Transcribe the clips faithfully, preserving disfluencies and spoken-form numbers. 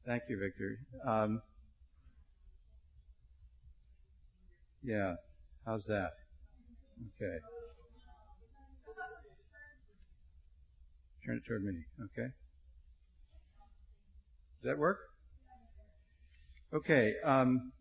Thank you, Victor. Um, yeah, how's that? Okay. Turn it toward me. Okay. Does that work? Okay. Um,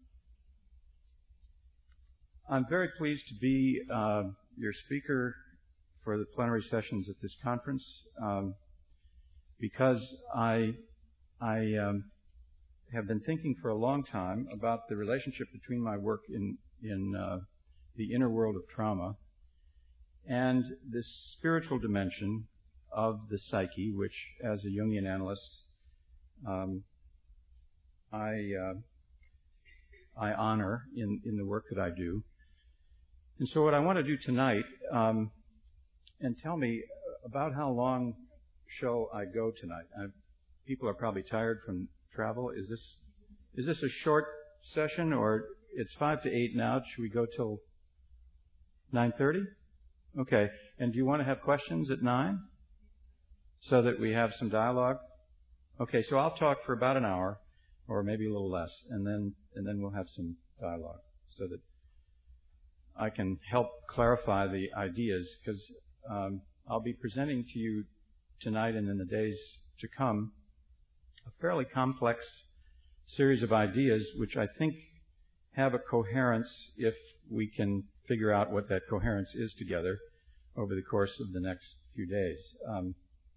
I'm very pleased to be uh, your speaker for the plenary sessions at this conference um, because I I um, have been thinking for a long time about the relationship between my work in in uh, the inner world of trauma and the spiritual dimension of the psyche, which, as a Jungian analyst, um, I uh, I honor in in the work that I do. And so, what I want to do tonight, um, and tell me about how long shall I go tonight? I, people are probably tired from travel. Is this is this a short session, or it's five to eight now? Should we go till nine thirty? Okay. And do you want to have questions at nine, so that we have some dialogue? Okay. So I'll talk for about an hour, or maybe a little less, and then and then we'll have some dialogue, so that I can help clarify the ideas, because um, I'll be presenting to you tonight and in the days to come a fairly complex series of ideas which I think have a coherence if we can figure out what that coherence is together over the course of the next few days. Um,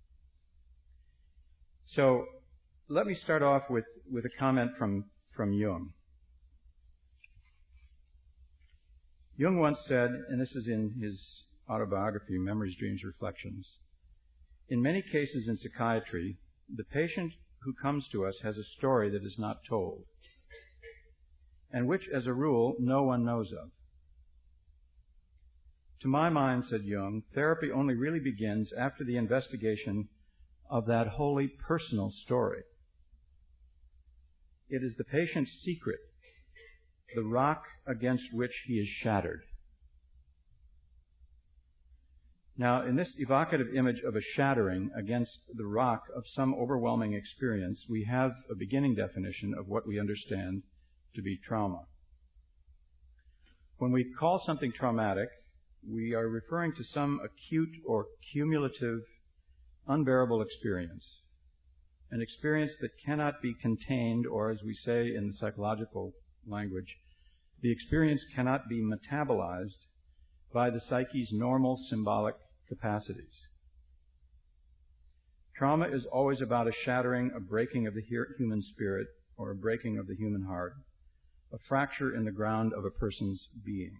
so let me start off with, with a comment from, from Jung. Jung once said, and this is in his autobiography, Memories, Dreams, Reflections, in many cases in psychiatry, the patient who comes to us has a story that is not told, and which, as a rule, no one knows of. To my mind, said Jung, therapy only really begins after the investigation of that wholly personal story. It is the patient's secret, the rock against which he is shattered. Now, in this evocative image of a shattering against the rock of some overwhelming experience, we have a beginning definition of what we understand to be trauma. When we call something traumatic, we are referring to some acute or cumulative, unbearable experience, an experience that cannot be contained, or as we say in the psychological language, the experience cannot be metabolized by the psyche's normal symbolic capacities. Trauma is always about a shattering, a breaking of the human spirit, or a breaking of the human heart, a fracture in the ground of a person's being.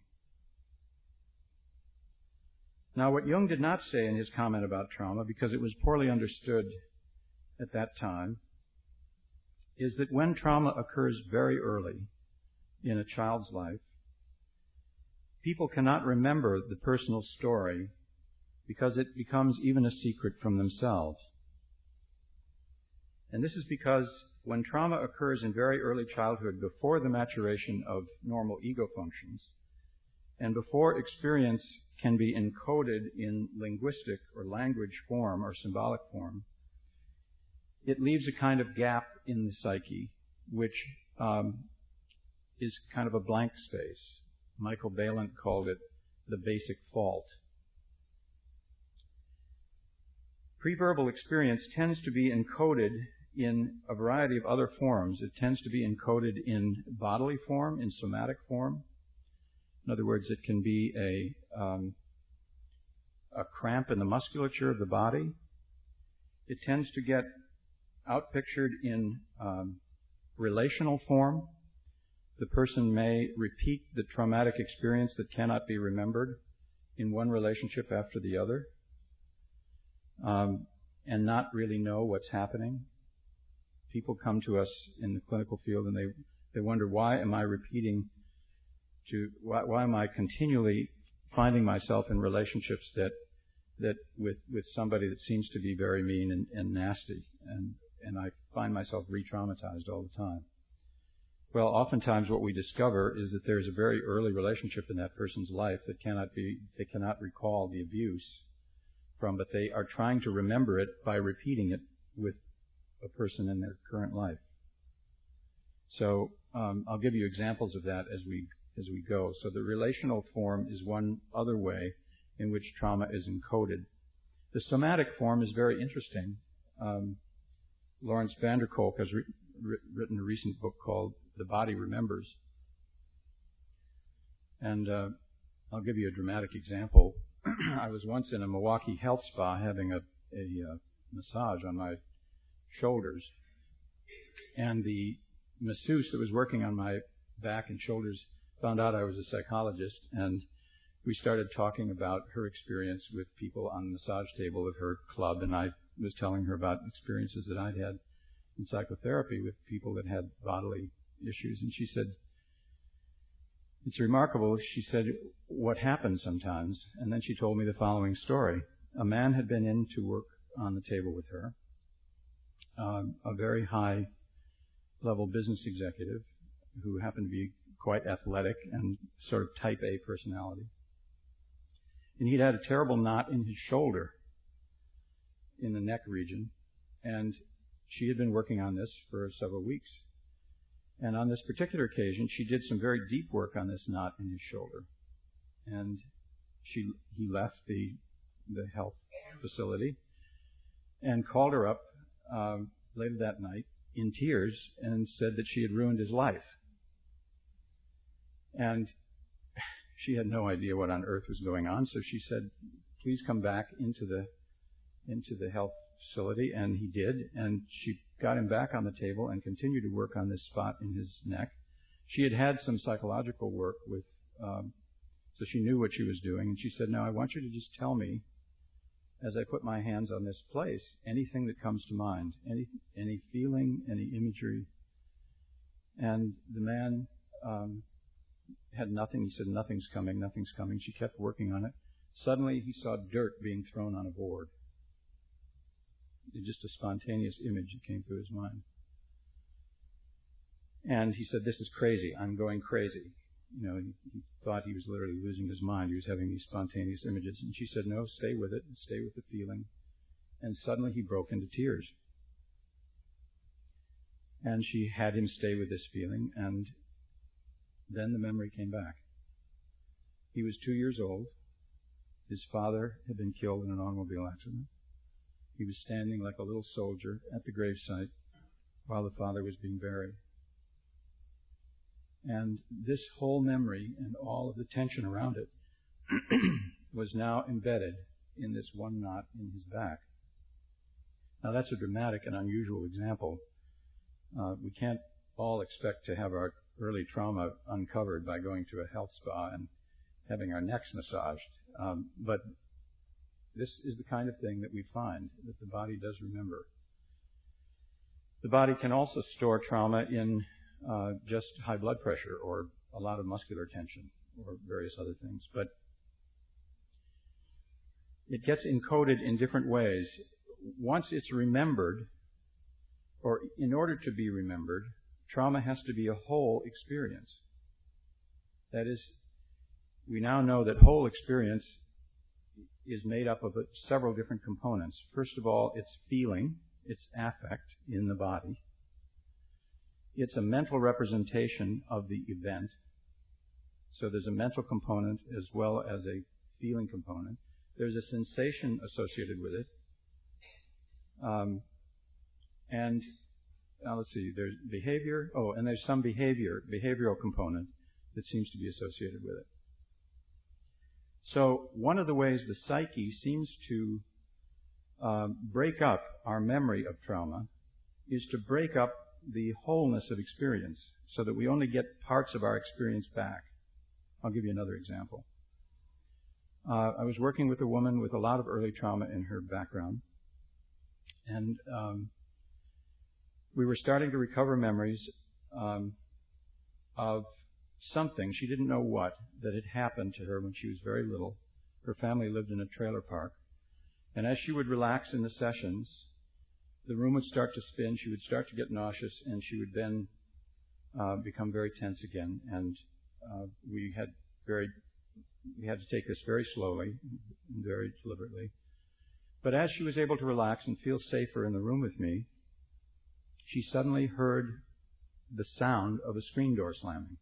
Now, what Jung did not say in his comment about trauma, because it was poorly understood at that time, is that when trauma occurs very early in a child's life, people cannot remember the personal story because it becomes even a secret from themselves. And this is because when trauma occurs in very early childhood, before the maturation of normal ego functions, and before experience can be encoded in linguistic or language form or symbolic form, it leaves a kind of gap in the psyche, which um, is kind of a blank space. Michael Balint called it the basic fault. Preverbal experience tends to be encoded in a variety of other forms. It tends to be encoded in bodily form, in somatic form. In other words, it can be a, um, a cramp in the musculature of the body. It tends to get outpictured in um, relational form. The person may repeat the traumatic experience that cannot be remembered in one relationship after the other, um, and not really know what's happening. People come to us in the clinical field and they, they wonder, why am I repeating to, why, why am I continually finding myself in relationships that, that with, with somebody that seems to be very mean and, and nasty, and, and I find myself re-traumatized all the time. Well, oftentimes what we discover is that there's a very early relationship in that person's life that cannot be, they cannot recall the abuse from, but they are trying to remember it by repeating it with a person in their current life. So um, I'll give you examples of that as we as we go. So the relational form is one other way in which trauma is encoded. The somatic form is very interesting. Um, Lawrence van der Kolk has re- written a recent book called The Body Remembers. And uh, I'll give you a dramatic example. I was once in a Milwaukee health spa having a, a uh, massage on my shoulders. And the masseuse that was working on my back and shoulders found out I was a psychologist, and we started talking about her experience with people on the massage table of her club, and I was telling her about experiences that I'd had in psychotherapy with people that had bodily issues. And she said, it's remarkable, she said, what happens sometimes. And then she told me the following story. A man had been in to work on the table with her, um, a very high-level business executive who happened to be quite athletic and sort of type A personality. And he'd had a terrible knot in his shoulder in the neck region, and she had been working on this for several weeks. And on this particular occasion, she did some very deep work on this knot in his shoulder. And she he left the the health facility and called her up um, later that night in tears and said that she had ruined his life. And she had no idea what on earth was going on, so she said, please come back into the into the health facility, and he did, and she got him back on the table and continued to work on this spot in his neck. She had had some psychological work with, um, so she knew what she was doing, and she said, now I want you to just tell me, as I put my hands on this place, anything that comes to mind, any any feeling, any imagery. And the man um, had nothing. He said, nothing's coming, nothing's coming. She kept working on it. Suddenly he saw dirt being thrown on a board. Just a spontaneous image that came through his mind. And he said, this is crazy. I'm going crazy. You know, he, he thought he was literally losing his mind. He was having these spontaneous images. And she said, no, stay with it. Stay with the feeling. And suddenly he broke into tears. And she had him stay with this feeling, and then the memory came back. He was two years old. His father had been killed in an automobile accident. He was standing like a little soldier at the gravesite while the father was being buried. And this whole memory and all of the tension around it was now embedded in this one knot in his back. Now that's a dramatic and unusual example. Uh, we can't all expect to have our early trauma uncovered by going to a health spa and having our necks massaged. Um, but this is the kind of thing that we find, that the body does remember. The body can also store trauma in uh, just high blood pressure or a lot of muscular tension or various other things. But it gets encoded in different ways. Once it's remembered, or in order to be remembered, trauma has to be a whole experience. That is, we now know that whole experience is made up of several different components. First of all, it's feeling, it's affect in the body. It's a mental representation of the event. So there's a mental component as well as a feeling component. There's a sensation associated with it. Um, and now let's see, there's behavior. Oh, and there's some behavior, behavioral component that seems to be associated with it. So one of the ways the psyche seems to um, break up our memory of trauma is to break up the wholeness of experience so that we only get parts of our experience back. I'll give you another example. Uh, I was working with a woman with a lot of early trauma in her background, and um, we were starting to recover memories um, of something, she didn't know what, that had happened to her when she was very little. Her family lived in a trailer park. And as she would relax in the sessions, the room would start to spin, she would start to get nauseous, and she would then uh, become very tense again. And uh, we had very, we had to take this very slowly, very deliberately. But as she was able to relax and feel safer in the room with me, she suddenly heard the sound of a screen door slamming.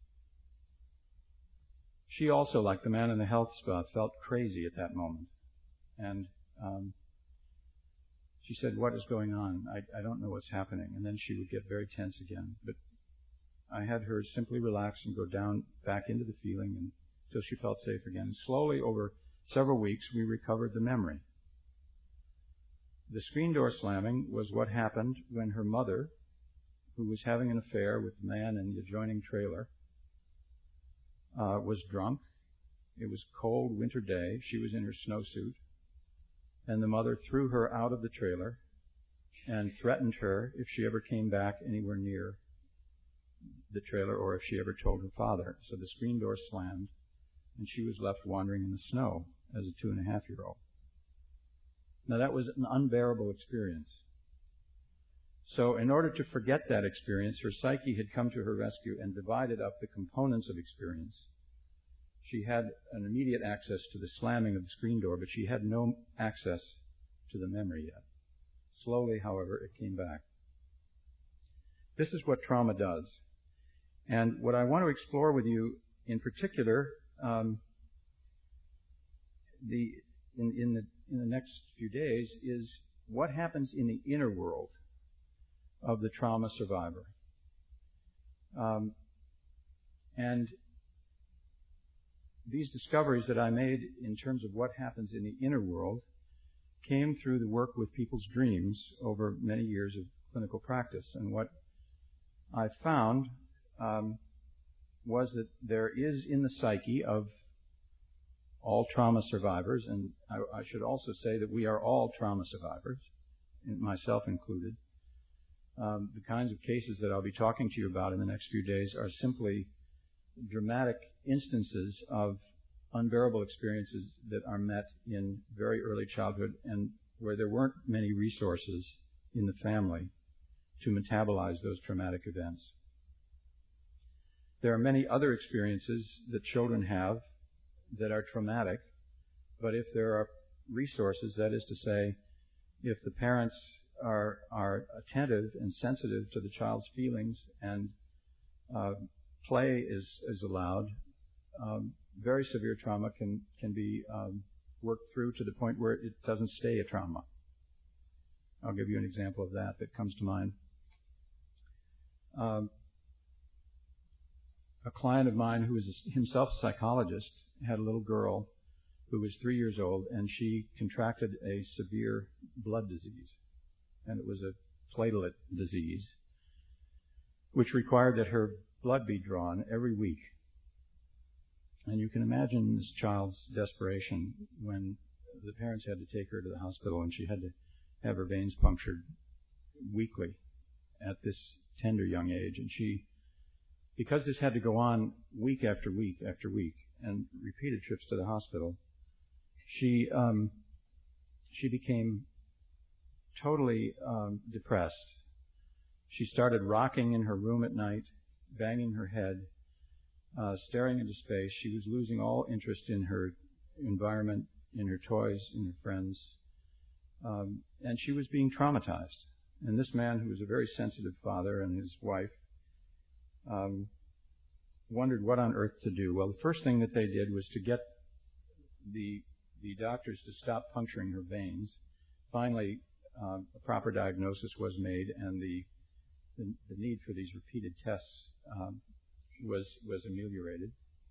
She also, like the man in the health spa, felt crazy at that moment. And um, she said, "What is going on? I, I don't know what's happening." And then she would get very tense again. But I had her simply relax and go down back into the feeling and, until she felt safe again. And slowly, over several weeks, we recovered the memory. The screen door slamming was what happened when her mother, who was having an affair with the man in the adjoining trailer, uh, was drunk. It was a cold winter day. She was in her snowsuit. And the mother threw her out of the trailer and threatened her if she ever came back anywhere near the trailer or if she ever told her father. So the screen door slammed, and she was left wandering in the snow as a two-and-a-half-year-old. Now, that was an unbearable experience. So in order to forget that experience, her psyche had come to her rescue and divided up the components of experience. She had an immediate access to the slamming of the screen door, but she had no access to the memory yet. Slowly, however, it came back. This is what trauma does. And what I want to explore with you in particular, um, the, in, in, the, in the next few days, is what happens in the inner world of the trauma survivor. Um, and these discoveries that I made in terms of what happens in the inner world came through the work with people's dreams over many years of clinical practice. And what I found um, was that there is in the psyche of all trauma survivors, and I, I should also say that we are all trauma survivors, myself included. Um, the kinds of cases that I'll be talking to you about in the next few days are simply dramatic instances of unbearable experiences that are met in very early childhood and where there weren't many resources in the family to metabolize those traumatic events. There are many other experiences that children have that are traumatic, but if there are resources, that is to say, if the parents are are attentive and sensitive to the child's feelings and uh, play is, is allowed, um, very severe trauma can, can be um, worked through to the point where it doesn't stay a trauma. I'll give you an example of that that comes to mind. Um, a client of mine who was himself a psychologist had a little girl who was three years old, and she contracted a severe blood disease. And it was a platelet disease, which required that her blood be drawn every week. And you can imagine this child's desperation when the parents had to take her to the hospital and she had to have her veins punctured weekly at this tender young age. And she, because this had to go on week after week after week and repeated trips to the hospital, she um, she became totally um, depressed. She started rocking in her room at night, banging her head, uh, staring into space. She was losing all interest in her environment, in her toys, in her friends. Um, and she was being traumatized. And this man, who was a very sensitive father, and his wife, um, wondered what on earth to do. Well, the first thing that they did was to get the the doctors to stop puncturing her veins. Finally, uh, a proper diagnosis was made, and the the, the need for these repeated tests um, was was ameliorated.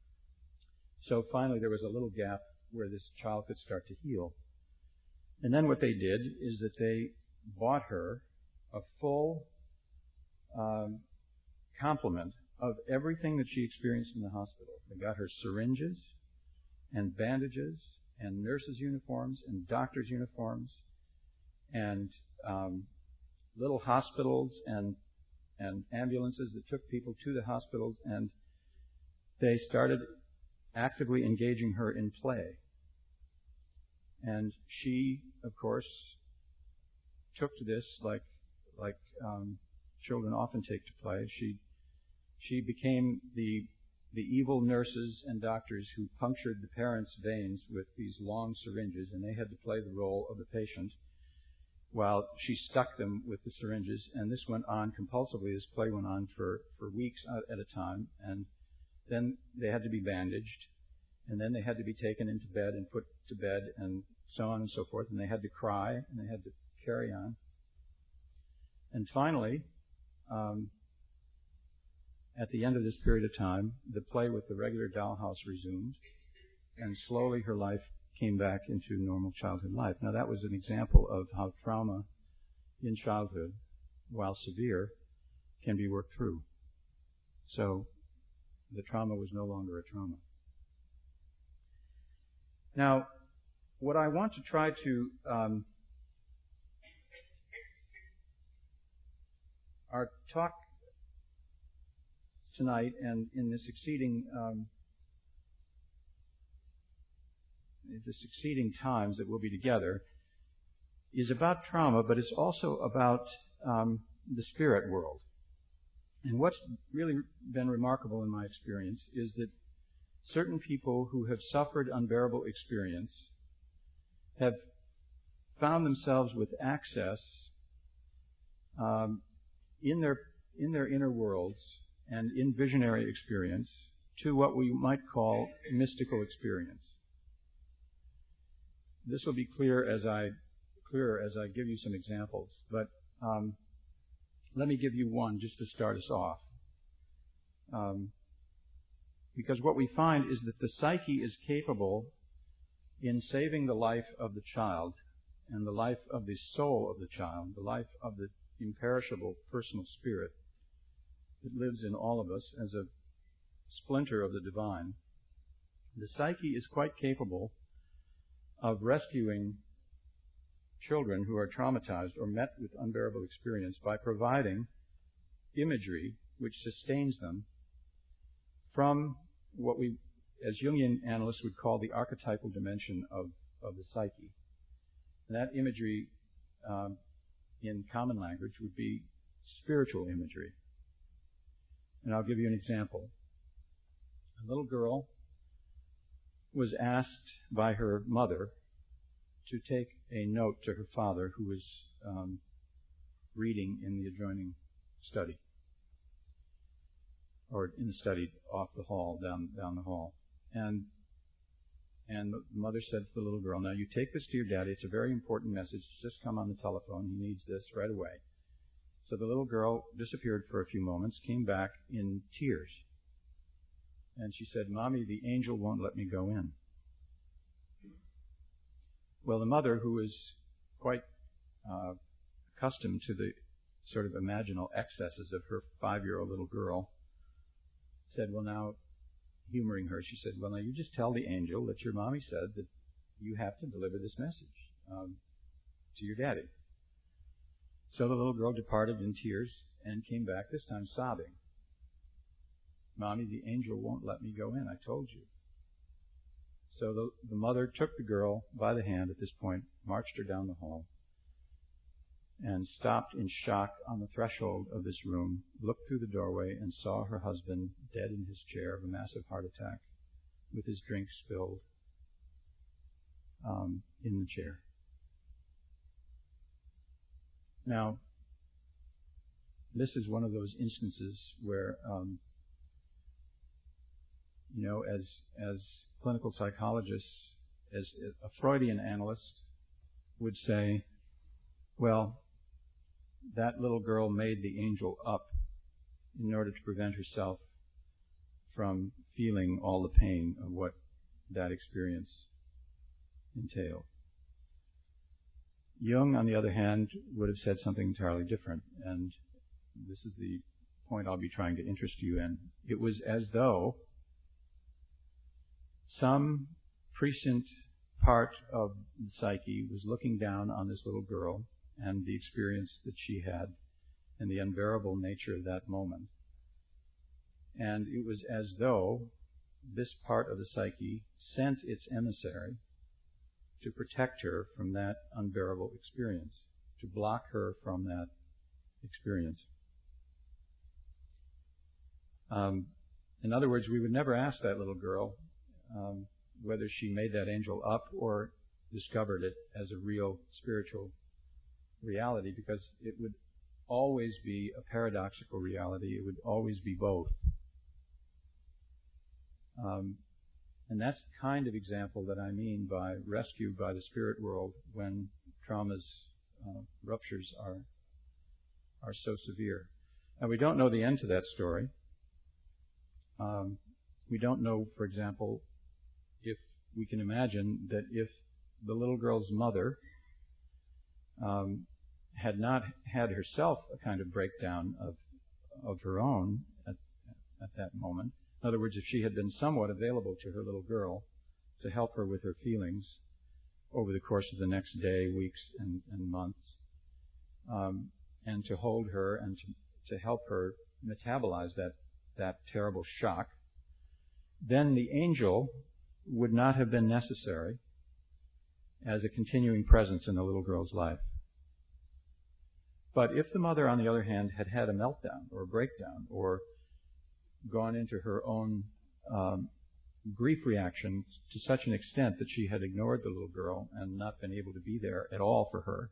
So finally, there was a little gap where this child could start to heal. And then what they did is that they bought her a full um, complement of everything that she experienced in the hospital. They got her syringes and bandages and nurses' uniforms and doctors' uniforms and um, little hospitals and and ambulances that took people to the hospitals, and they started actively engaging her in play. And she, of course, took to this like like um, children often take to play. She she became the the evil nurses and doctors who punctured the parents' veins with these long syringes, and they had to play the role of the patient, while she stuck them with the syringes, and this went on compulsively. This play went on for, for weeks at a time, and then they had to be bandaged, and then they had to be taken into bed and put to bed, and so on and so forth, and they had to cry, and they had to carry on. And finally, um, at the end of this period of time, the play with the regular dollhouse resumed, and slowly her life came back into normal childhood life. Now, that was an example of how trauma in childhood, while severe, can be worked through. So the trauma was no longer a trauma. Now, what I want to try to um, our talk tonight and in the succeeding um, the succeeding times that we'll be together is about trauma, but it's also about um, the spirit world. And what's really been remarkable in my experience is that certain people who have suffered unbearable experience have found themselves with access um, in their in their inner worlds and in visionary experience to what we might call mystical experience. This will be clear as I clearer as I give you some examples, but um, let me give you one just to start us off. Um, because what we find is that the psyche is capable in saving the life of the child and the life of the soul of the child, the life of the imperishable personal spirit that lives in all of us as a splinter of the divine. The psyche is quite capable of rescuing children who are traumatized or met with unbearable experience by providing imagery which sustains them from what we, as Jungian analysts would call the archetypal dimension of, of the psyche. And that imagery, um, in common language, would be spiritual imagery. And I'll give you an example. A little girl was asked by her mother to take a note to her father, who was um, reading in the adjoining study, or in the study off the hall, down down the hall. And and the mother said to the little girl, "Now you take this to your daddy. It's a very important message. Just come on the telephone. He needs this right away." So the little girl disappeared for a few moments, came back in tears. And she said, "Mommy, the angel won't let me go in." Well, the mother, who was quite uh, accustomed to the sort of imaginal excesses of her five-year-old little girl, said, well, now, humoring her, she said, well, now you just tell the angel that your mommy said that you have to deliver this message um, to your daddy. So the little girl departed in tears and came back, this time sobbing. "Mommy, the angel won't let me go in. I told you." So the, the mother took the girl by the hand at this point, marched her down the hall, and stopped in shock on the threshold of this room, looked through the doorway, and saw her husband dead in his chair of a massive heart attack, with his drink spilled um, in the chair. Now, this is one of those instances where, um, you know, as as clinical psychologists, as a Freudian analyst would say, well, that little girl made the angel up in order to prevent herself from feeling all the pain of what that experience entailed. Jung, on the other hand, would have said something entirely different, and this is the point I'll be trying to interest you in. It was as though some prescient part of the psyche was looking down on this little girl and the experience that she had and the unbearable nature of that moment. And it was as though this part of the psyche sent its emissary to protect her from that unbearable experience, to block her from that experience. Um, in other words, we would never ask that little girl um, whether she made that angel up or discovered it as a real spiritual reality because it would always be a paradoxical reality. It would always be both. Um, and that's the kind of example that I mean by rescue by the spirit world when traumas, uh, ruptures are are so severe. Now, we don't know the end to that story. Um, we don't know, for example, if we can imagine that if the little girl's mother um, had not had herself a kind of breakdown of of her own at, at that moment. In other words, if she had been somewhat available to her little girl to help her with her feelings over the course of the next day, weeks, and, and months, um, and to hold her and to, to help her metabolize that, that terrible shock, then the angel would not have been necessary as a continuing presence in the little girl's life. But if the mother, on the other hand, had had a meltdown or a breakdown or gone into her own um, grief reaction to such an extent that she had ignored the little girl and not been able to be there at all for her,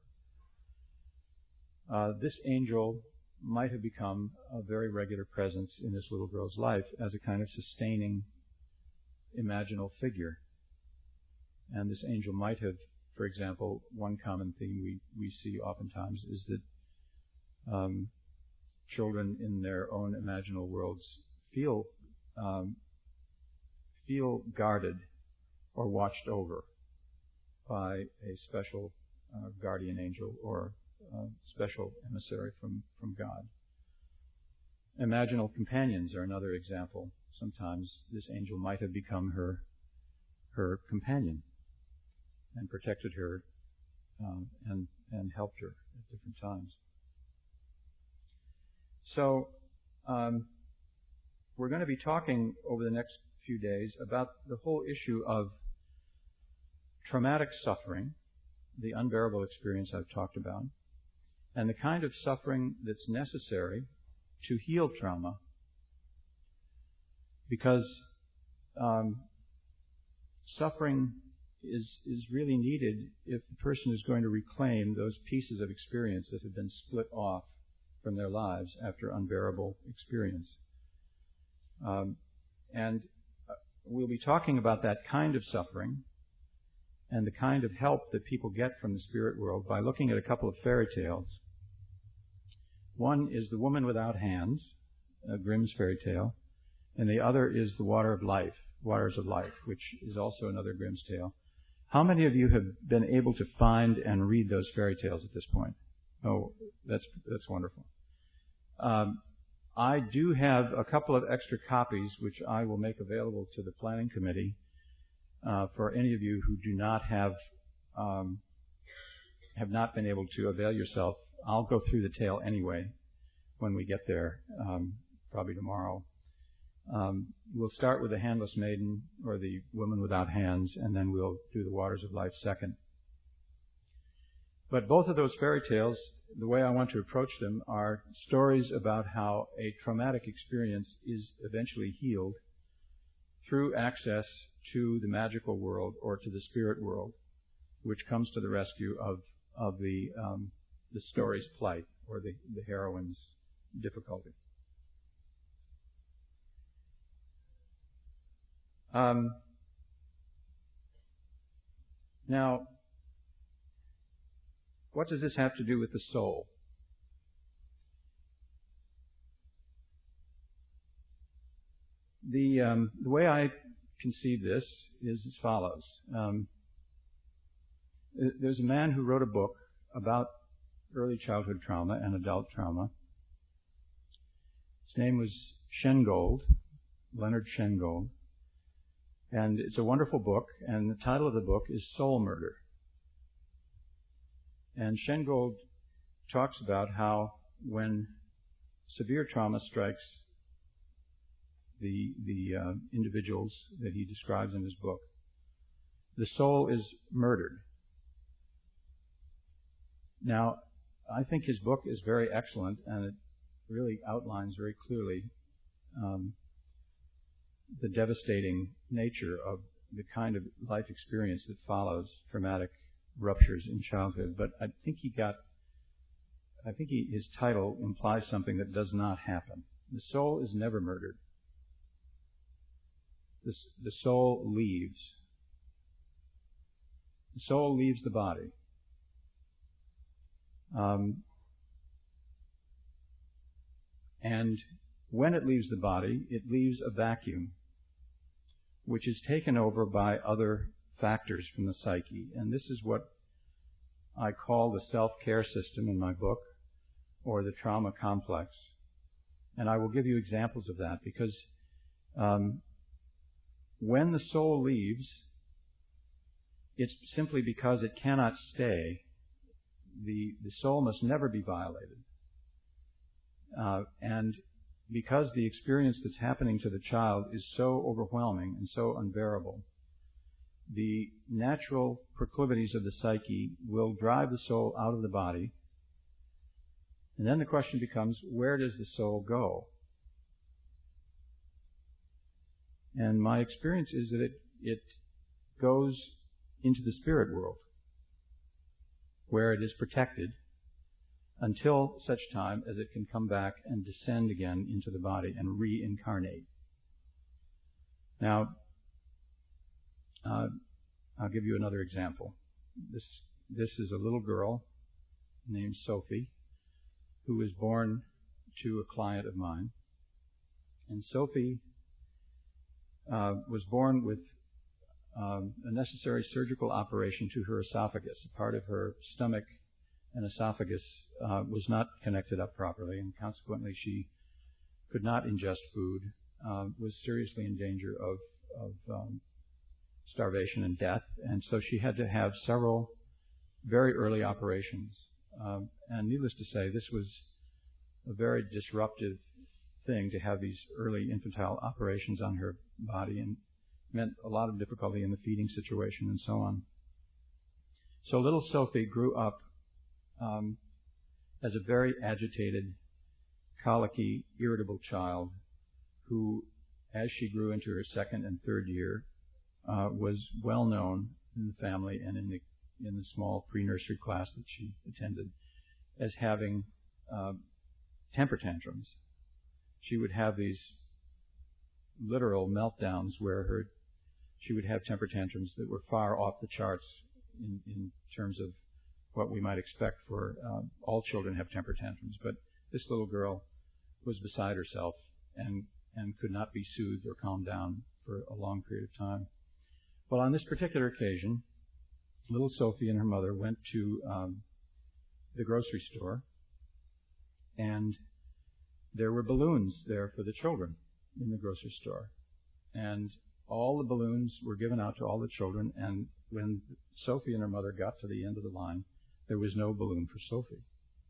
uh, this angel might have become a very regular presence in this little girl's life as a kind of sustaining imaginal figure. And this angel might have, for example, one common theme we, we see oftentimes is that um, children in their own imaginal worlds feel um, feel guarded or watched over by a special uh, guardian angel or uh, special emissary from, from God. Imaginal companions are another example. Sometimes this angel might have become her her companion and protected her um, and and helped her at different times. So um, we're going to be talking over the next few days about the whole issue of traumatic suffering, the unbearable experience I've talked about, and the kind of suffering that's necessary to heal trauma, because um, suffering is is really needed if the person is going to reclaim those pieces of experience that have been split off from their lives after unbearable experience. Um, and we'll be talking about that kind of suffering and the kind of help that people get from the spirit world by looking at a couple of fairy tales. One is The Woman Without Hands, a Grimm's fairy tale, and the other is The Water of Life, Waters of Life, which is also another Grimm's tale. How many of you have been able to find and read those fairy tales at this point? Oh, that's that's wonderful. Um, I do have a couple of extra copies which I will make available to the planning committee uh, for any of you who do not have um, have not been able to avail yourself. I'll go through the tale anyway when we get there, um, probably tomorrow. Um, we'll start with the Handless Maiden or the Woman Without Hands, and then we'll do the Waters of Life second. But both of those fairy tales, the way I want to approach them, are stories about how a traumatic experience is eventually healed through access to the magical world or to the spirit world, which comes to the rescue of of the um, the story's plight or the, the heroine's difficulty. Um, now, what does this have to do with the soul? The um, the way I conceive this is as follows. Um, there's a man who wrote a book about early childhood trauma and adult trauma. His name was Shengold, Leonard Shengold. And it's a wonderful book, and the title of the book is Soul Murder. And Shengold talks about how when severe trauma strikes the the uh, individuals that he describes in his book, the soul is murdered. Now, I think his book is very excellent, and it really outlines very clearly um, the devastating nature of the kind of life experience that follows traumatic ruptures in childhood. But I think he got I think he, his title implies something that does not happen. The soul is never murdered. The, the soul leaves. The soul leaves the body. Um, and when it leaves the body, it leaves a vacuum, which is taken over by other factors from the psyche. And this is what I call the self-care system in my book, or the trauma complex. And I will give you examples of that, because um, when the soul leaves, it's simply because it cannot stay. The, the soul must never be violated. Uh, and because the experience that's happening to the child is so overwhelming and so unbearable, the natural proclivities of the psyche will drive the soul out of the body. And then the question becomes, where does the soul go? And my experience is that it, it goes into the spirit world, where it is protected until such time as it can come back and descend again into the body and reincarnate. Now, uh, I'll give you another example. This, this is a little girl named Sophie, who was born to a client of mine. And Sophie uh, was born with um, a necessary surgical operation to her esophagus. A part of her stomach and esophagus uh, was not connected up properly, and consequently she could not ingest food, uh, was seriously in danger of, of um, starvation and death. And so she had to have several very early operations. Um, and needless to say, this was a very disruptive thing to have these early infantile operations on her body, and meant a lot of difficulty in the feeding situation and so on. So little Sophie grew up um, as a very agitated, colicky, irritable child who, as she grew into her second and third year, uh, was well known in the family and in the in the small pre-nursery class that she attended as having uh, temper tantrums. She would have these literal meltdowns where her she would have temper tantrums that were far off the charts in, in terms of what we might expect for uh, all children have temper tantrums. But this little girl was beside herself and, and could not be soothed or calmed down for a long period of time. Well, on this particular occasion, little Sophie and her mother went to um, the grocery store, and there were balloons there for the children in the grocery store. And all the balloons were given out to all the children, and when Sophie and her mother got to the end of the line, there was no balloon for Sophie.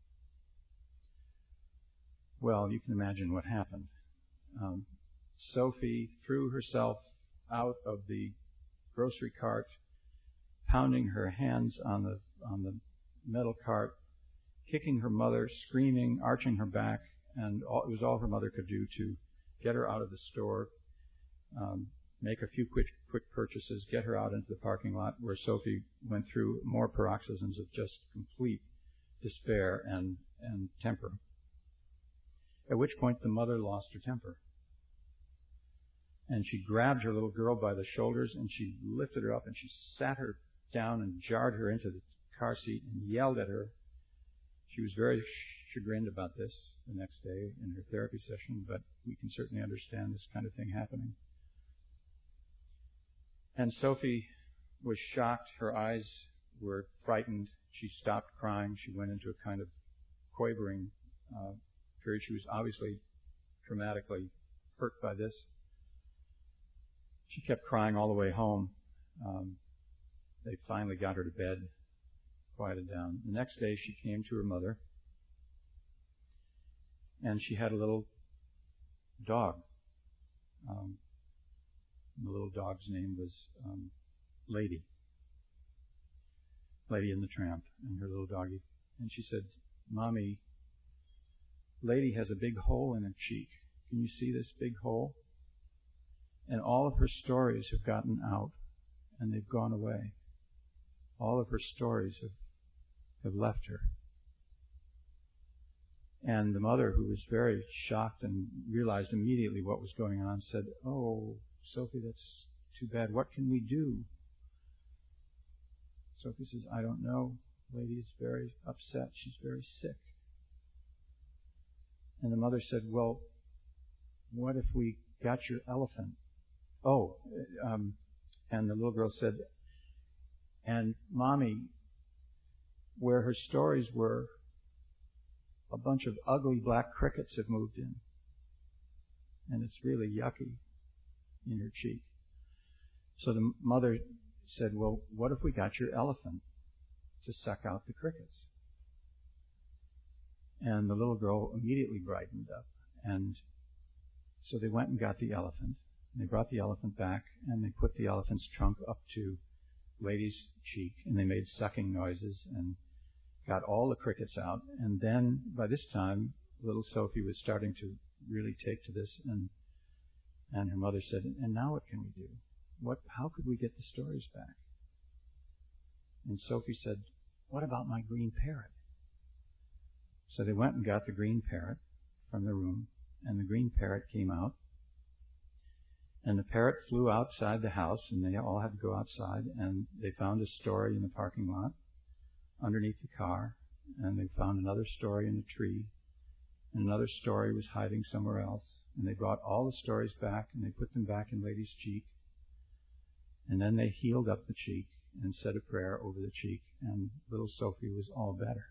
Well, you can imagine what happened. Um, Sophie threw herself out of the grocery cart, pounding her hands on the on the metal cart, kicking her mother, screaming, arching her back, and all, it was all her mother could do to get her out of the store, um, make a few quick quick purchases, get her out into the parking lot, where Sophie went through more paroxysms of just complete despair and, and temper. At which point the mother lost her temper. And she grabbed her little girl by the shoulders and she lifted her up and she sat her down and jarred her into the car seat and yelled at her. She was very chagrined about this the next day in her therapy session, but we can certainly understand this kind of thing happening. And Sophie was shocked. Her eyes were frightened. She stopped crying. She went into a kind of quavering uh, period. She was obviously traumatically hurt by this. She kept crying all the way home. Um, they finally got her to bed, quieted down. The next day she came to her mother, and she had a little dog. Um, the little dog's name was um, Lady. Lady and the Tramp, and her little doggie. And she said, "Mommy, Lady has a big hole in her cheek. Can you see this big hole? And all of her stories have gotten out, and they've gone away. All of her stories have, have left her." And the mother, who was very shocked and realized immediately what was going on, said, "Oh, Sophie, that's too bad. What can we do?" Sophie says, "I don't know. Lady is very upset. She's very sick." And the mother said, "Well, what if we got your elephant?" Oh, um, and the little girl said, "And Mommy, where her stories were, a bunch of ugly black crickets have moved in. And it's really yucky in her cheek." So the mother said, "Well, what if we got your elephant to suck out the crickets?" And the little girl immediately brightened up. And so they went and got the elephant. And they brought the elephant back, and they put the elephant's trunk up to Lady's cheek, and they made sucking noises and got all the crickets out. And then, by this time, little Sophie was starting to really take to this, and and her mother said, "And now what can we do? What? How could we get the stories back?" And Sophie said, "What about my green parrot?" So they went and got the green parrot from the room, and the green parrot came out. And the parrot flew outside the house, and they all had to go outside, and they found a story in the parking lot underneath the car, and they found another story in a tree, and another story was hiding somewhere else. And they brought all the stories back, and they put them back in Lady's cheek, and then they healed up the cheek and said a prayer over the cheek, and little Sophie was all better.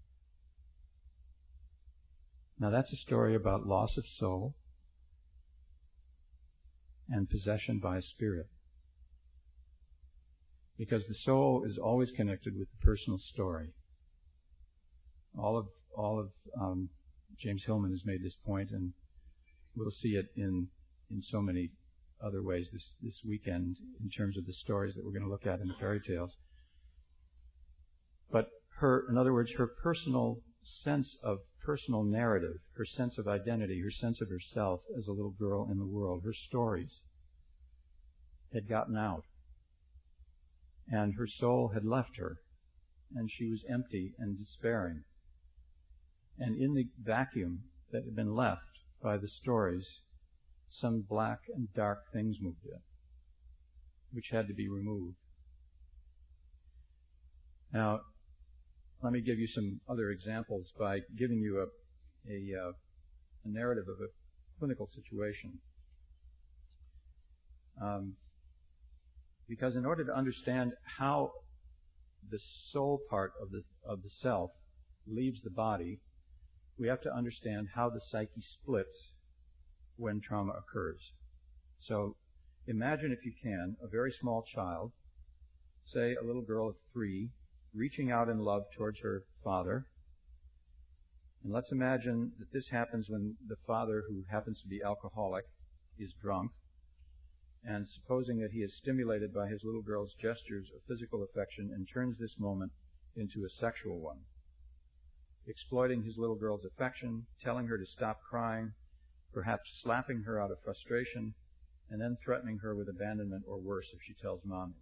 Now that's a story about loss of soul and possession by a spirit. Because the soul is always connected with the personal story. All of all of um, James Hillman has made this point, and we'll see it in in so many other ways this this weekend in terms of the stories that we're going to look at in the fairy tales. But her, in other words, her personal sense of personal narrative, her sense of identity, her sense of herself as a little girl in the world, her stories had gotten out. And her soul had left her, and she was empty and despairing. And in the vacuum that had been left by the stories, some black and dark things moved in, which had to be removed. Now, let me give you some other examples by giving you a, a, uh, a narrative of a clinical situation. Um, Because in order to understand how the soul part of the of the self leaves the body, we have to understand how the psyche splits when trauma occurs. So imagine, if you can, a very small child, say a little girl of three, reaching out in love towards her father. And let's imagine that this happens when the father, who happens to be alcoholic, is drunk. And supposing that he is stimulated by his little girl's gestures of physical affection and turns this moment into a sexual one, exploiting his little girl's affection, telling her to stop crying, perhaps slapping her out of frustration, and then threatening her with abandonment or worse if she tells Mommy.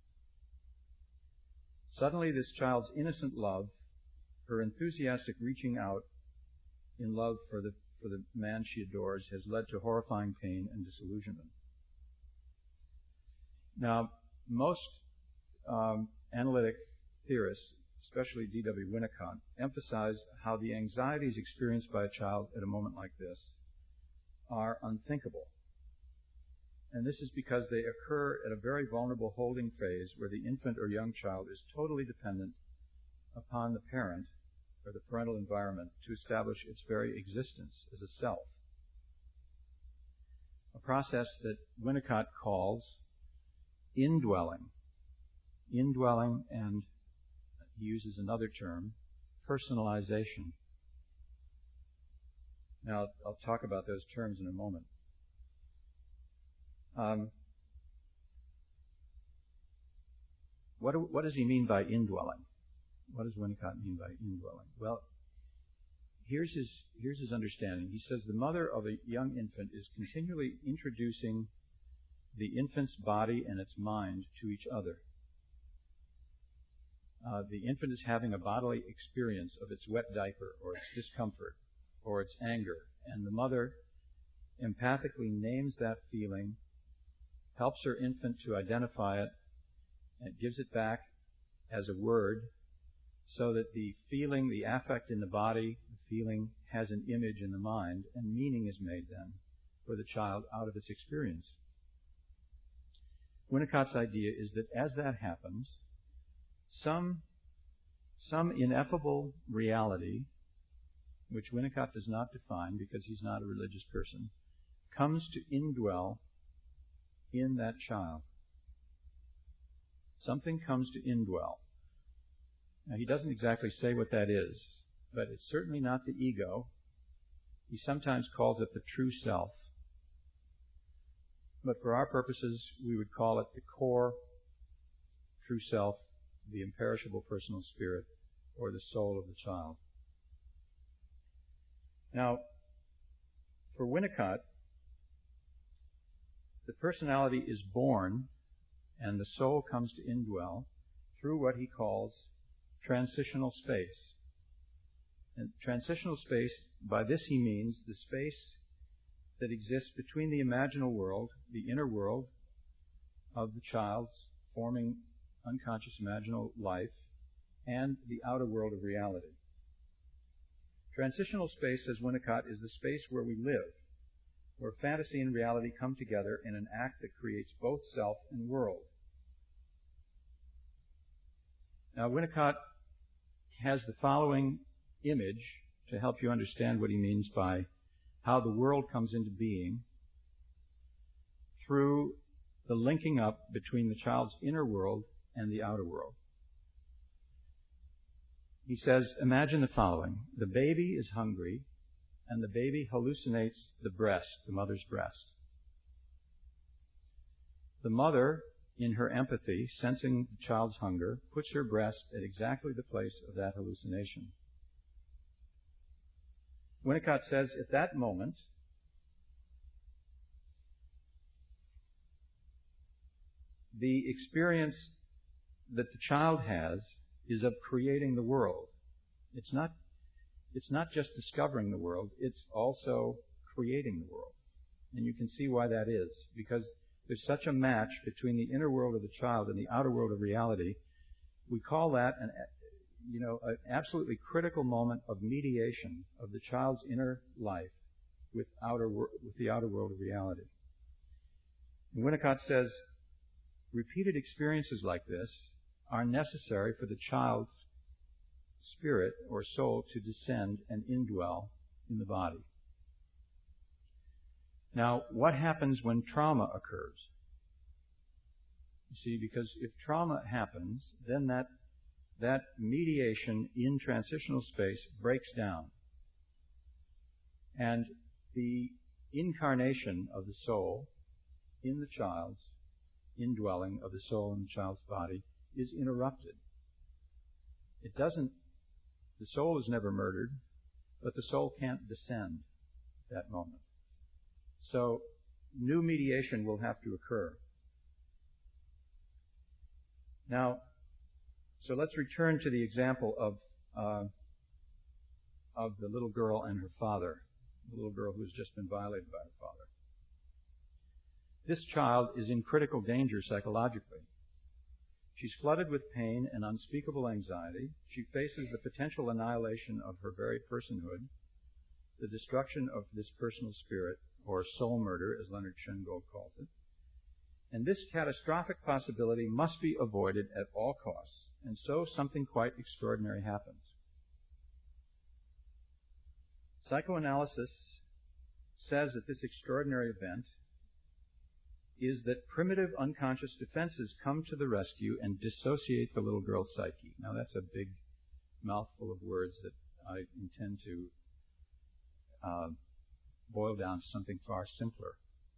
Suddenly, this child's innocent love, her enthusiastic reaching out in love for the, for the man she adores, has led to horrifying pain and disillusionment. Now, most um, analytic theorists, especially D W Winnicott, emphasize how the anxieties experienced by a child at a moment like this are unthinkable. And this is because they occur at a very vulnerable holding phase where the infant or young child is totally dependent upon the parent or the parental environment to establish its very existence as a self. A process that Winnicott calls indwelling. Indwelling, and he uses another term, personalization. Now, I'll talk about those terms in a moment. Um, what, do, what does he mean by indwelling? What does Winnicott mean by indwelling? Well, here's his, here's his understanding. He says the mother of a young infant is continually introducing the infant's body and its mind to each other. Uh, the infant is having a bodily experience of its wet diaper or its discomfort or it's anger. And the mother empathically names that feeling, helps her infant to identify it, and gives it back as a word so that the feeling, the affect in the body, the feeling has an image in the mind, and meaning is made then for the child out of its experience. Winnicott's idea is that as that happens, some, some ineffable reality, which Winnicott does not define because he's not a religious person, comes to indwell in that child. Something comes to indwell. Now, he doesn't exactly say what that is, but it's certainly not the ego. He sometimes calls it the true self. But for our purposes, we would call it the core true self, the imperishable personal spirit, or the soul of the child. Now, for Winnicott, the personality is born and the soul comes to indwell through what he calls transitional space. And transitional space, by this he means the space that exists between the imaginal world, the inner world of the child's forming unconscious imaginal life, and the outer world of reality. Transitional space, says Winnicott, is the space where we live, where fantasy and reality come together in an act that creates both self and world. Now, Winnicott has the following image to help you understand what he means by how the world comes into being through the linking up between the child's inner world and the outer world. He says, imagine the following. The baby is hungry, and the baby hallucinates the breast, the mother's breast. The mother, in her empathy, sensing the child's hunger, puts her breast at exactly the place of that hallucination. Winnicott says, at that moment, the experience that the child has is of creating the world. It's not, it's not just discovering the world, it's also creating the world. And you can see why that is, because there's such a match between the inner world of the child and the outer world of reality. We call that an, you know, an absolutely critical moment of mediation of the child's inner life with outer with the outer world of reality. And Winnicott says, repeated experiences like this are necessary for the child's spirit or soul to descend and indwell in the body. Now, what happens when trauma occurs? You see, because if trauma happens, then that that mediation in transitional space breaks down. And the incarnation of the soul in the child's indwelling of the soul in the child's body is interrupted. It doesn't, the soul is never murdered, but the soul can't descend at that moment. So new mediation will have to occur. Now, so let's return to the example of uh, of the little girl and her father, the little girl who has just been violated by her father. This child is in critical danger psychologically. She's flooded with pain and unspeakable anxiety. She faces the potential annihilation of her very personhood, the destruction of this personal spirit, or soul murder, as Leonard Schoengold calls it. And this catastrophic possibility must be avoided at all costs. And so something quite extraordinary happens. Psychoanalysis says that this extraordinary event is that primitive unconscious defenses come to the rescue and dissociate the little girl's psyche. Now that's a big mouthful of words that I intend to uh, boil down to something far simpler.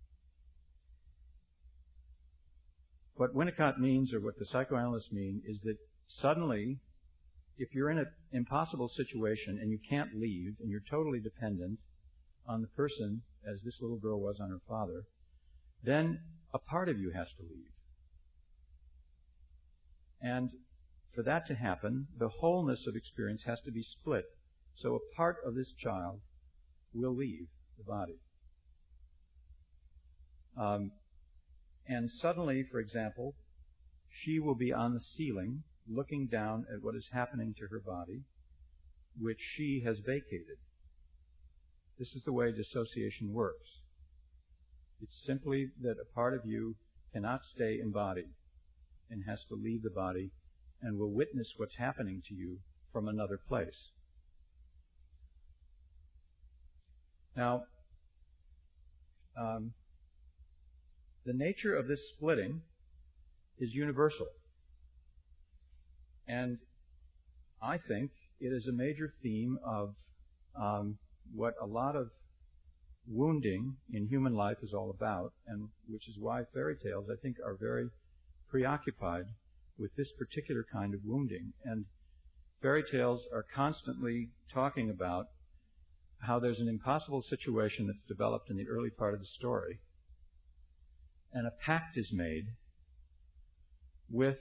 What Winnicott means, or what the psychoanalysts mean, is that suddenly, if you're in an impossible situation and you can't leave and you're totally dependent on the person, as this little girl was on her father, then a part of you has to leave. And for that to happen, the wholeness of experience has to be split. So a part of this child will leave the body. Um, and suddenly, for example, she will be on the ceiling looking down at what is happening to her body, which she has vacated. This is the way dissociation works. It's simply that a part of you cannot stay embodied and has to leave the body and will witness what's happening to you from another place. Now, um, the nature of this splitting is universal. And I think it is a major theme of um, what a lot of wounding in human life is all about, and which is why fairy tales, I think, are very preoccupied with this particular kind of wounding. And fairy tales are constantly talking about how there's an impossible situation that's developed in the early part of the story, and a pact is made with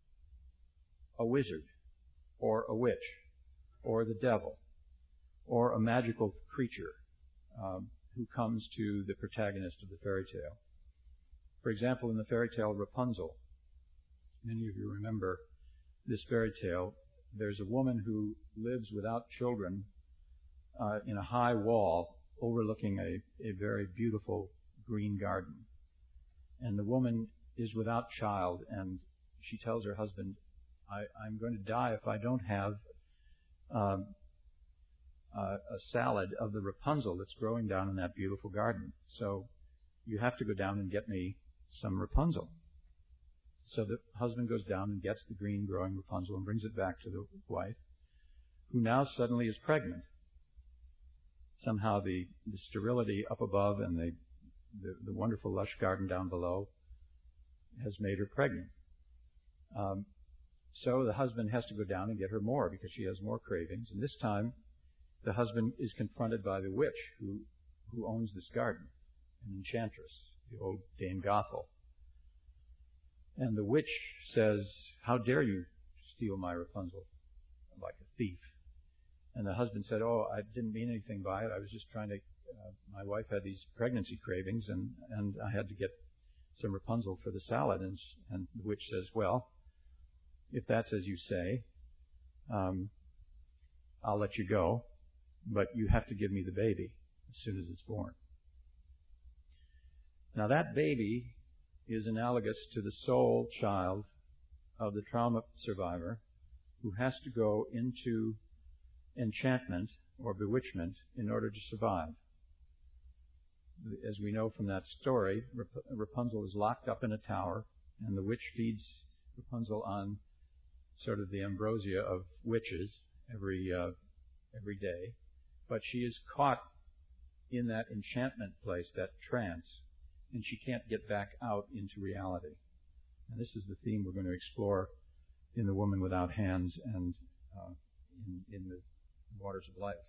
a wizard, or a witch, or the devil, or a magical creature um, who comes to the protagonist of the fairy tale. For example, in the fairy tale Rapunzel, many of you remember this fairy tale. There's a woman who lives without children uh, in a high wall overlooking a, a very beautiful green garden. And the woman is without child, and she tells her husband, I, I'm going to die if I don't have um, uh, a salad of the Rapunzel that's growing down in that beautiful garden. So you have to go down and get me some Rapunzel. So the husband goes down and gets the green growing Rapunzel and brings it back to the wife, who now suddenly is pregnant. Somehow the, the sterility up above and the, the, the wonderful lush garden down below has made her pregnant. Um, so the husband has to go down and get her more because she has more cravings. And this time the husband is confronted by the witch who, who owns this garden, an enchantress, the old Dame Gothel. And the witch says, how dare you steal my Rapunzel, like a thief. And the husband said, oh, I didn't mean anything by it. I was just trying to, uh, my wife had these pregnancy cravings, and, and I had to get some Rapunzel for the salad. And, and the witch says, well, if that's as you say, um, I'll let you go, but you have to give me the baby as soon as it's born. Now that baby is analogous to the soul child of the trauma survivor who has to go into enchantment or bewitchment in order to survive. As we know from that story, Rapunzel is locked up in a tower, and the witch feeds Rapunzel on sort of the ambrosia of witches every uh, every day, but she is caught in that enchantment place, that trance, and she can't get back out into reality. And this is the theme we're going to explore in The Woman Without Hands and uh, in, in the Waters of Life.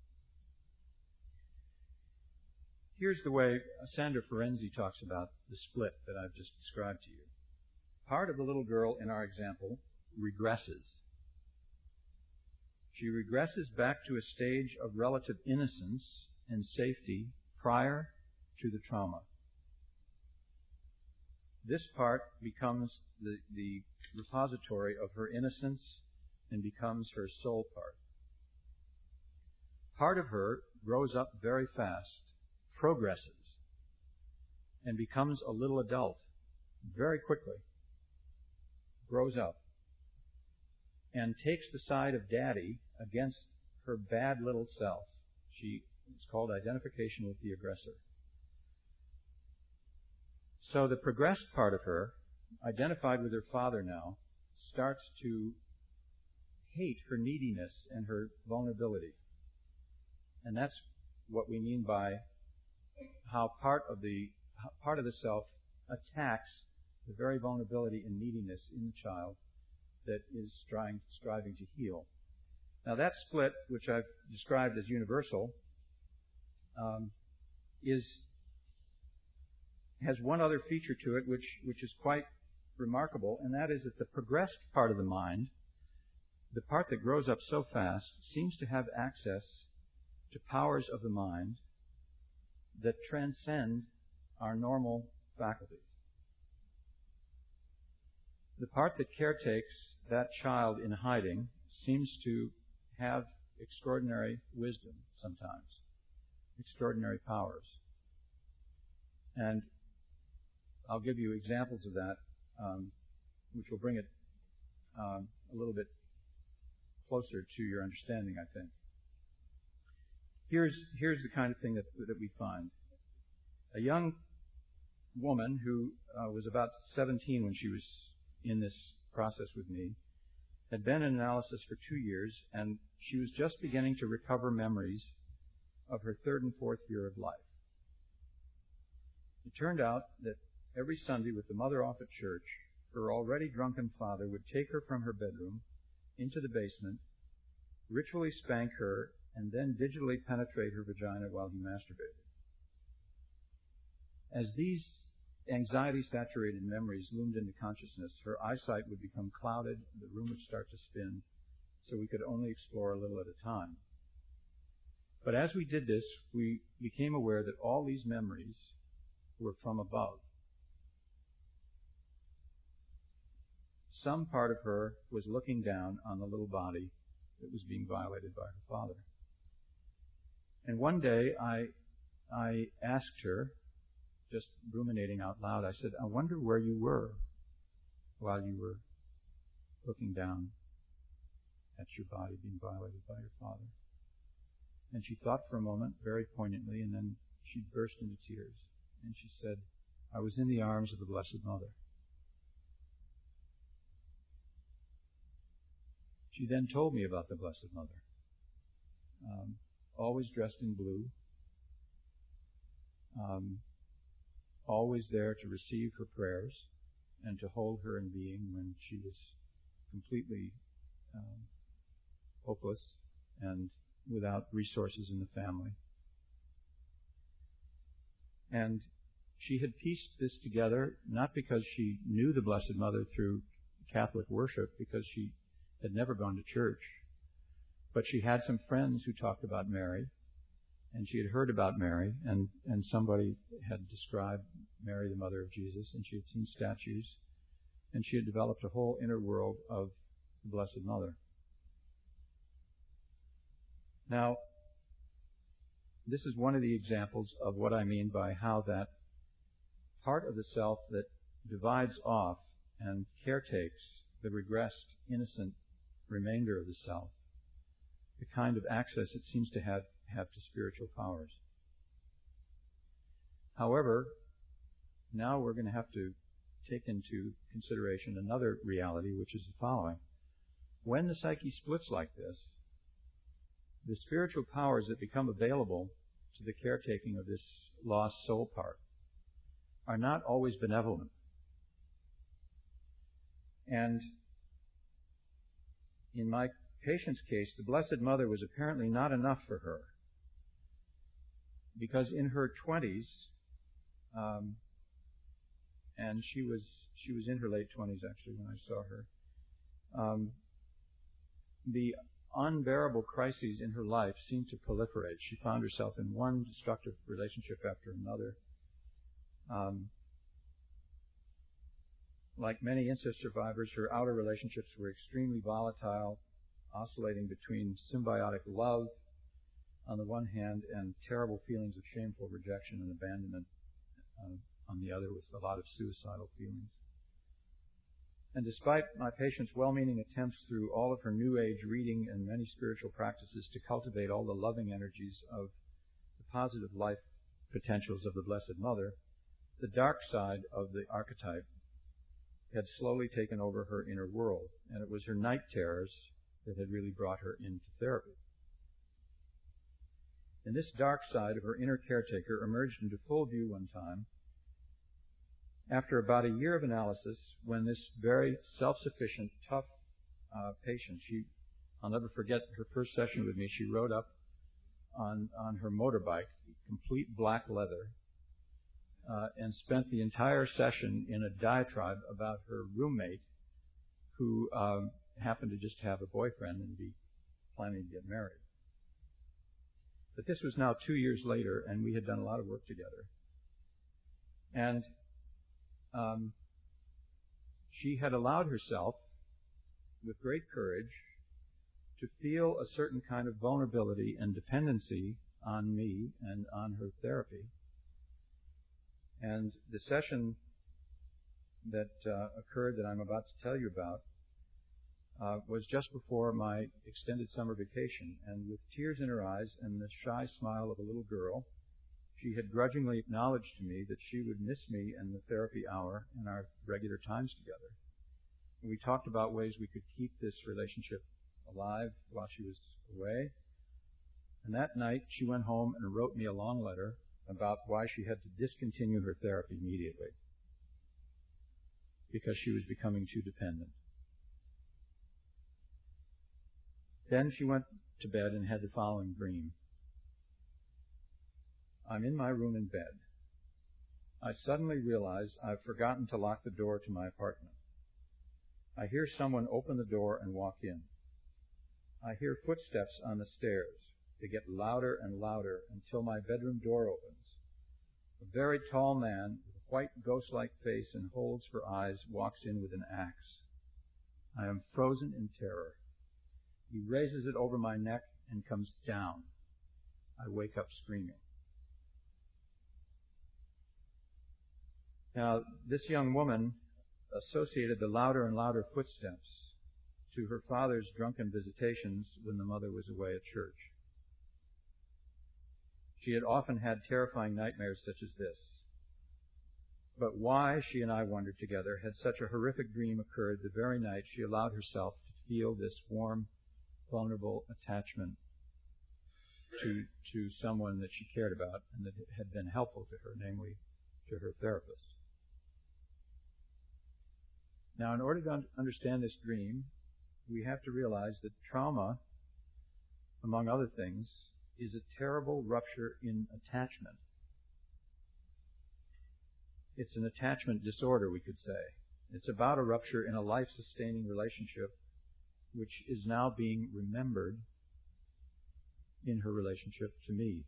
Here's the way Sandra Ferenczi talks about the split that I've just described to you. Part of the little girl in our example regresses. She regresses back to a stage of relative innocence and safety prior to the trauma. This part becomes the, the repository of her innocence and becomes her soul part. Part of her grows up very fast, progresses, and becomes a little adult very quickly, grows up, and takes the side of daddy against her bad little self. She, it's called identification with the aggressor. So the progressed part of her, identified with her father now, starts to hate her neediness and her vulnerability. And that's what we mean by how part of the part of the self attacks the very vulnerability and neediness in the child that is striving, striving to heal. Now that split, which I've described as universal, um, is has one other feature to it which, which is quite remarkable, and that is that the progressed part of the mind, the part that grows up so fast, seems to have access to powers of the mind that transcend our normal faculties. The part that caretakes that child in hiding seems to have extraordinary wisdom sometimes, extraordinary powers. And I'll give you examples of that, um, which will bring it um, a little bit closer to your understanding, I think. Here's, here's the kind of thing that, that we find. A young woman who uh, was about seventeen when she was in this process with me had been in analysis for two years, and she was just beginning to recover memories of her third and fourth year of life. It turned out that every Sunday with the mother off at church, her already drunken father would take her from her bedroom into the basement, ritually spank her, and then digitally penetrate her vagina while he masturbated. As these anxiety-saturated memories loomed into consciousness, her eyesight would become clouded, the room would start to spin, so we could only explore a little at a time. But as we did this, we became aware that all these memories were from above. Some part of her was looking down on the little body that was being violated by her father. And one day I, I asked her, just ruminating out loud, I said, I wonder where you were while you were looking down at your body being violated by your father. And she thought for a moment very poignantly, and then she burst into tears. And she said, I was in the arms of the Blessed Mother. She then told me about the Blessed Mother, um, always dressed in blue, um, always there to receive her prayers and to hold her in being when she was completely um, hopeless and without resources in the family. And she had pieced this together not because she knew the Blessed Mother through Catholic worship, because she had never gone to church, but she had some friends who talked about Mary, and she had heard about Mary, and, and somebody had described Mary, the mother of Jesus, and she had seen statues, and she had developed a whole inner world of the Blessed Mother. Now, this is one of the examples of what I mean by how that part of the self that divides off and caretakes the regressed, innocent remainder of the self, the kind of access it seems to have, have to spiritual powers. However, now we're going to have to take into consideration another reality, which is the following. When the psyche splits like this, the spiritual powers that become available to the caretaking of this lost soul part are not always benevolent. And in my patient's case, the Blessed Mother was apparently not enough for her, because in her twenties, um, and she was she was in her late twenties actually when I saw her, um, the unbearable crises in her life seemed to proliferate. She found herself in one destructive relationship after another. Um, like many incest survivors, her outer relationships were extremely volatile, oscillating between symbiotic love on the one hand and terrible feelings of shameful rejection and abandonment uh, on the other, with a lot of suicidal feelings. And despite my patient's well-meaning attempts through all of her New Age reading and many spiritual practices to cultivate all the loving energies of the positive life potentials of the Blessed Mother, the dark side of the archetype had slowly taken over her inner world, and it was her night terrors that had really brought her into therapy. And this dark side of her inner caretaker emerged into full view one time after about a year of analysis, when this very self-sufficient, tough uh, patient, she, I'll never forget her first session with me, she rode up on, on her motorbike, complete black leather, uh, and spent the entire session in a diatribe about her roommate, who um, happened to just have a boyfriend and be planning to get married. But this was now two years later, and we had done a lot of work together. And um, she had allowed herself, with great courage, to feel a certain kind of vulnerability and dependency on me and on her therapy. And the session that uh, occurred that I'm about to tell you about uh, was just before my extended summer vacation, and with tears in her eyes and the shy smile of a little girl, she had grudgingly acknowledged to me that she would miss me and the therapy hour and our regular times together. And we talked about ways we could keep this relationship alive while she was away. And that night, she went home and wrote me a long letter about why she had to discontinue her therapy immediately, because she was becoming too dependent. Then she went to bed and had the following dream. I'm in my room in bed. I suddenly realize I've forgotten to lock the door to my apartment. I hear someone open the door and walk in. I hear footsteps on the stairs. They get louder and louder until my bedroom door opens. A very tall man with a white ghost-like face and holes for eyes walks in with an axe. I am frozen in terror. He raises it over my neck and comes down. I wake up screaming. Now, this young woman associated the louder and louder footsteps to her father's drunken visitations when the mother was away at church. She had often had terrifying nightmares such as this. But why, she and I wondered together, had such a horrific dream occurred the very night she allowed herself to feel this warm, vulnerable attachment to to someone that she cared about and that had been helpful to her, namely to her therapist. Now, in order to understand this dream, we have to realize that trauma, among other things, is a terrible rupture in attachment. It's an attachment disorder, we could say. It's about a rupture in a life-sustaining relationship which is now being remembered in her relationship to me.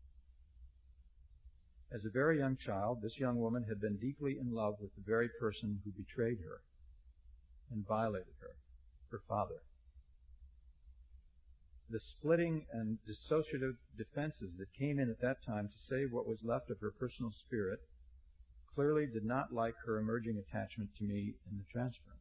As a very young child, this young woman had been deeply in love with the very person who betrayed her and violated her, her father. The splitting and dissociative defenses that came in at that time to save what was left of her personal spirit clearly did not like her emerging attachment to me in the transference.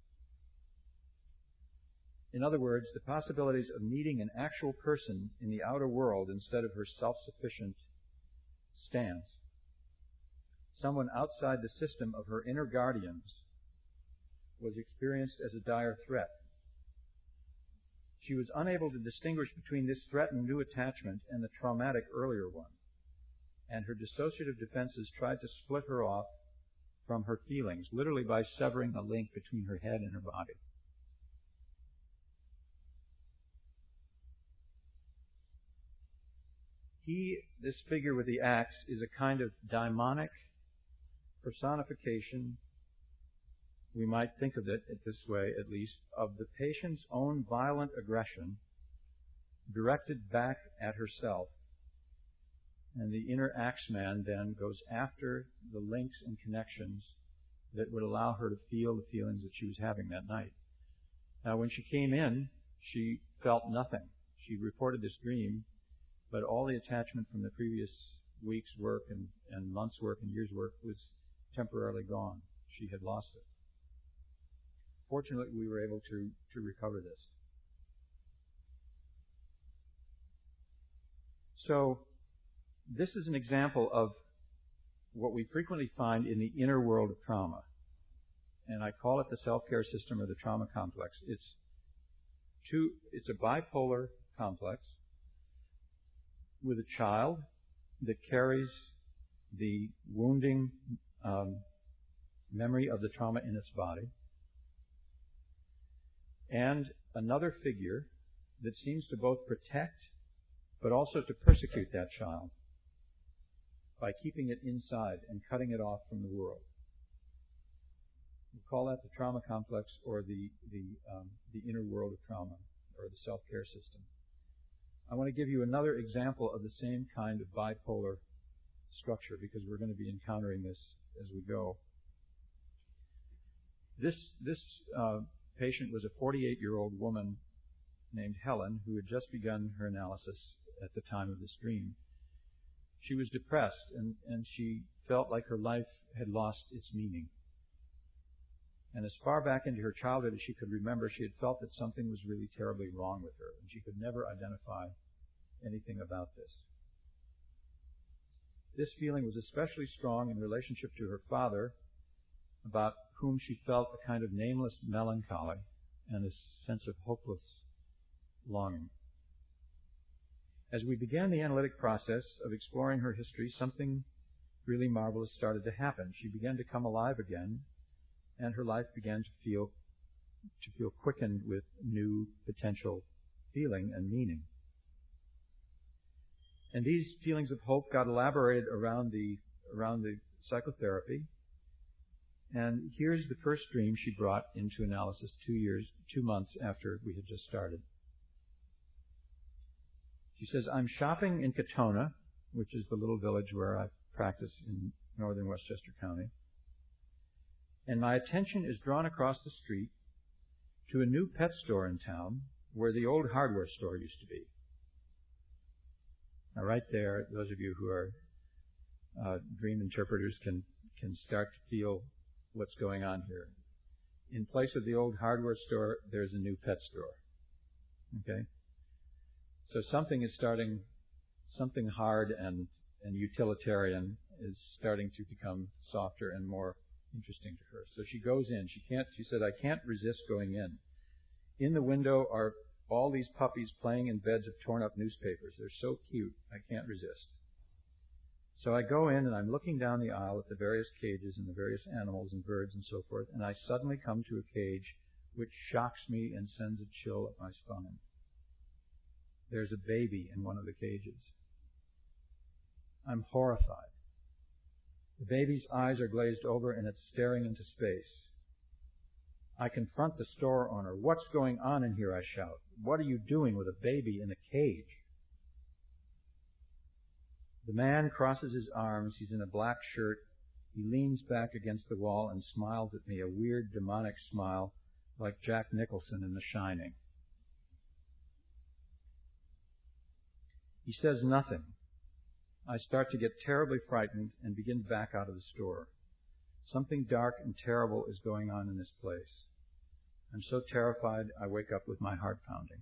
In other words, the possibilities of meeting an actual person in the outer world instead of her self-sufficient stance, someone outside the system of her inner guardians, was experienced as a dire threat. She was unable to distinguish between this threatened new attachment and the traumatic earlier one, and her dissociative defenses tried to split her off from her feelings, literally by severing the link between her head and her body. He, this figure with the axe, is a kind of daimonic personification, we might think of it this way at least, of the patient's own violent aggression directed back at herself. And the inner axeman then goes after the links and connections that would allow her to feel the feelings that she was having that night. Now, when she came in, she felt nothing. She reported this dream, but all the attachment from the previous week's work and, and months' work and years' work was temporarily gone. She had lost it. Fortunately, we were able to, to recover this. So, this is an example of what we frequently find in the inner world of trauma. And I call it the self-care system or the trauma complex. It's two, it's a bipolar complex with a child that carries the wounding um, memory of the trauma in its body, and another figure that seems to both protect but also to persecute that child by keeping it inside and cutting it off from the world. We call that the trauma complex or the the, um, the inner world of trauma or the self-care system. I want to give you another example of the same kind of bipolar structure, because we're going to be encountering this as we go. This this uh, patient was a forty-eight-year-old woman named Helen who had just begun her analysis at the time of this dream. She was depressed, and, and she felt like her life had lost its meaning. And as far back into her childhood as she could remember, she had felt that something was really terribly wrong with her, and she could never identify anything about this. This feeling was especially strong in relationship to her father, about whom she felt a kind of nameless melancholy and a sense of hopeless longing. As we began the analytic process of exploring her history, something really marvelous started to happen. She began to come alive again, and her life began to feel to feel quickened with new potential feeling and meaning. And these feelings of hope got elaborated around the around the psychotherapy. And here's the first dream she brought into analysis two years, two months after we had just started. She says, I'm shopping in Katona, which is the little village where I practice in northern Westchester County, and my attention is drawn across the street to a new pet store in town where the old hardware store used to be. Now, right there, those of you who are uh, dream interpreters can can start to feel what's going on here. In place of the old hardware store, there's a new pet store. Okay? So something is starting, something hard and, and utilitarian is starting to become softer and more interesting to her. So she goes in. She can't, she said, I can't resist going in. In the window are all these puppies playing in beds of torn up newspapers. They're so cute, I can't resist. So I go in and I'm looking down the aisle at the various cages and the various animals and birds and so forth, and I suddenly come to a cage which shocks me and sends a chill up my spine. There's a baby in one of the cages. I'm horrified. The baby's eyes are glazed over and it's staring into space. I confront the store owner. What's going on in here, I shout. What are you doing with a baby in a cage? The man crosses his arms. He's in a black shirt. He leans back against the wall and smiles at me, a weird demonic smile like Jack Nicholson in The Shining. He says nothing. I start to get terribly frightened and begin to back out of the store. Something dark and terrible is going on in this place. I'm so terrified, I wake up with my heart pounding.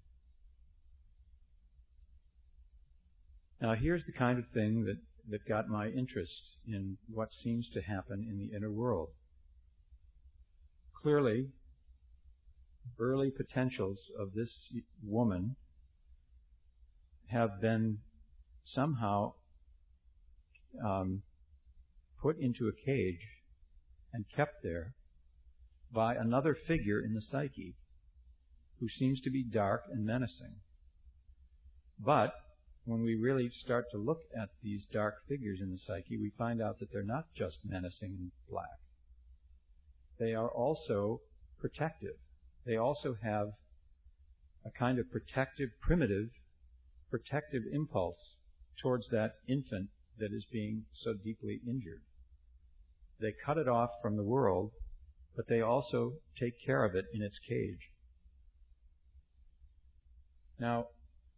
Now, here's the kind of thing that, that got my interest in what seems to happen in the inner world. Clearly, early potentials of this woman have been somehow um, put into a cage and kept there by another figure in the psyche who seems to be dark and menacing. But when we really start to look at these dark figures in the psyche, we find out that they're not just menacing and black. They are also protective. They also have a kind of protective, primitive, protective impulse towards that infant that is being so deeply injured. They cut it off from the world, but they also take care of it in its cage. Now,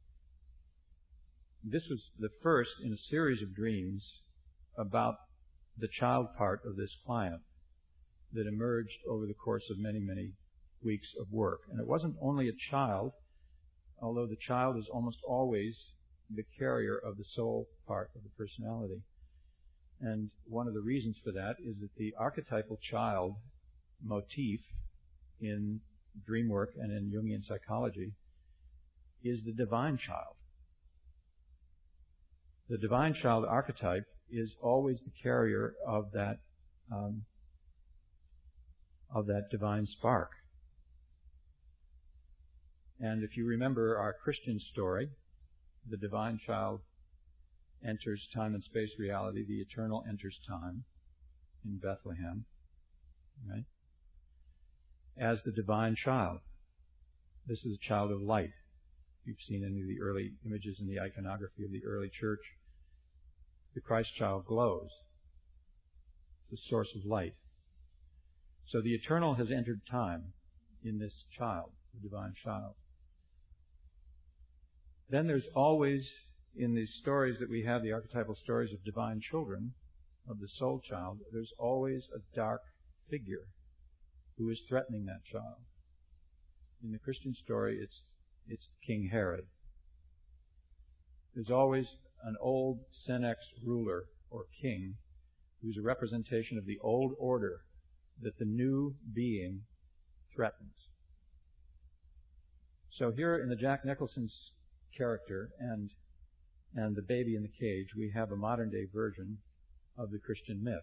this was the first in a series of dreams about the child part of this client that emerged over the course of many, many weeks of work. And it wasn't only a child, although the child is almost always the carrier of the soul part of the personality. And one of the reasons for that is that the archetypal child motif in dream work and in Jungian psychology is the divine child. The divine child archetype is always the carrier of that um, of that divine spark. And if you remember our Christian story, the divine child enters time and space reality, the eternal enters time in Bethlehem, right? As the divine child. This is a child of light, you've seen any of the early images in the iconography of the early church, the Christ child glows, the source of light. So the eternal has entered time in this child, the divine child. Then there's always, in these stories that we have, the archetypal stories of divine children, of the soul child, there's always a dark figure who is threatening that child. In the Christian story, it's it's King Herod. There's always an old Senex ruler or king who's a representation of the old order that the new being threatens. So here in the Jack Nicholson's character and and the baby in the cage, we have a modern day version of the Christian myth.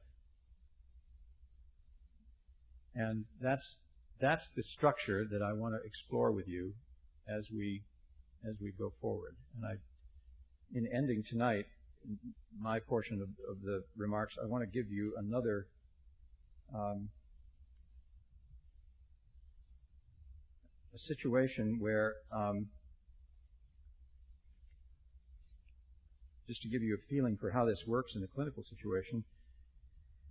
And that's that's the structure that I want to explore with you as we as we go forward. And I, in ending tonight, my portion of, of the remarks, I want to give you another um, a situation where, um, just to give you a feeling for how this works in a clinical situation,